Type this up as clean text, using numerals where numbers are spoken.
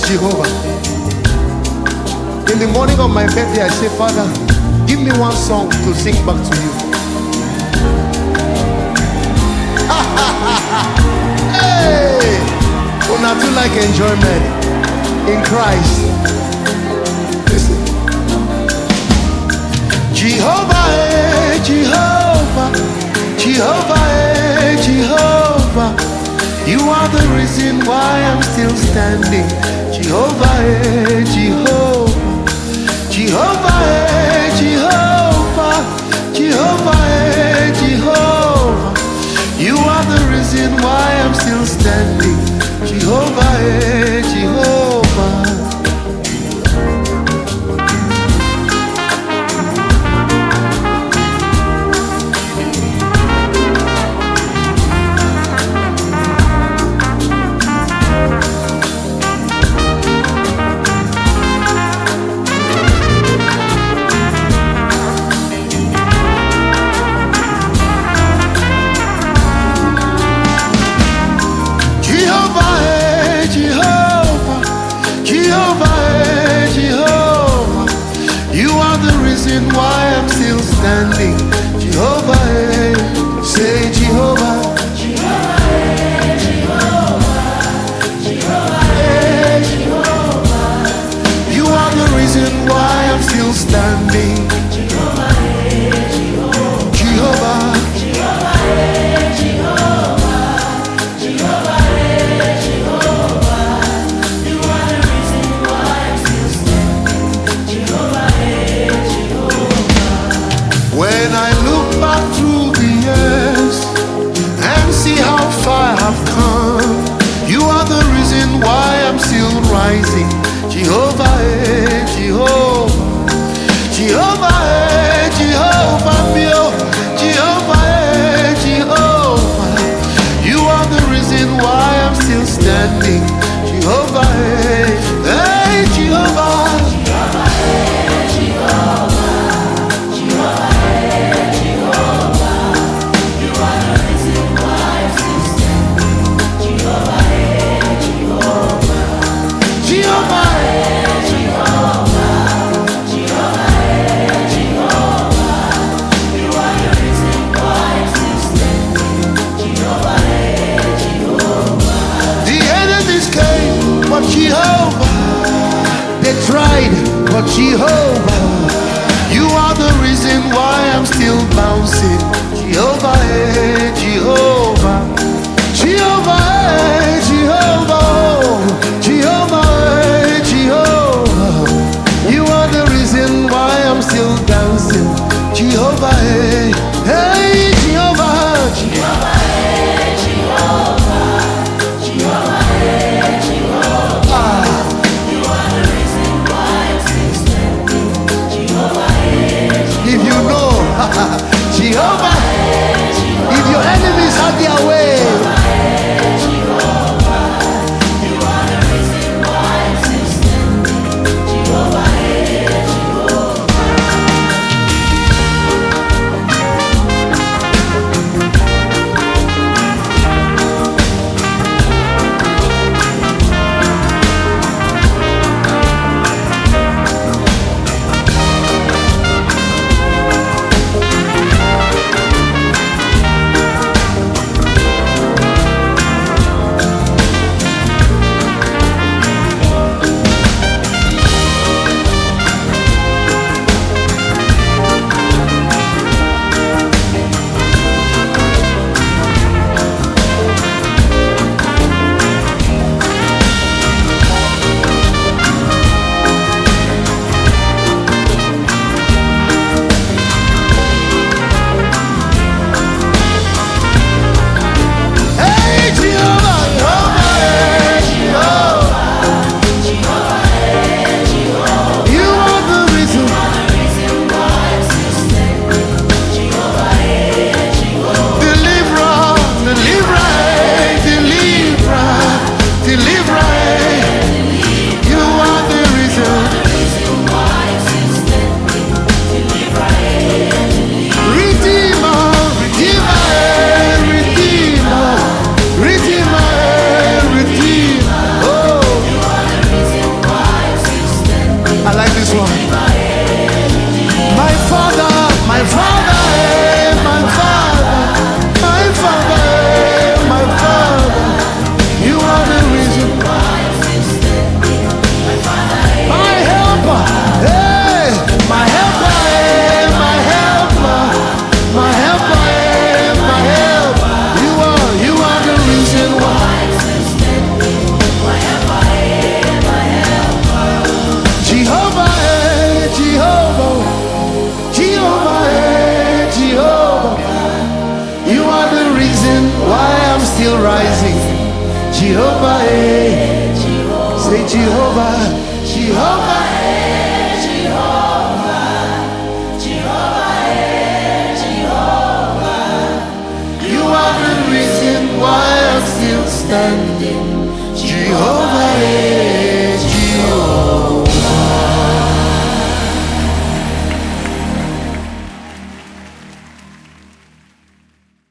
Jehovah. In the morning of my birthday, I say, Father, give me one song to sing back to you. Hey! Una too like enjoyment in Christ. Listen. Jehovah, Jehovah, Jehovah, Jehovah. You are the reason why I'm still standing. Jehovah, Jehovah, Jehovah, Jehovah, Jehovah, Jehovah. You are the reason why I'm still standing. Jehovah, Jehovah. Why I'm still standing. Jehovah, say Jehovah, Jehovah, Jehovah, Jehovah, Jehovah. You are the reason why I'm still standing. Jehovah, Jehovah, Jehovah, Jehovah, Jehovah, Jehovah. You are the reason why I'm still standing. Jehovah. When I look back through the years and see how far I've come, you are the reason why I'm still rising. Jehovah, Jehovah, Jehovah, Jehovah, Jehovah, Jehovah. You are the reason why I'm still standing. Jehovah, hey, Jehovah. rising. Jehovah, say Jehovah, Jehovah, you are the reason why I'm still standing. Jehovah,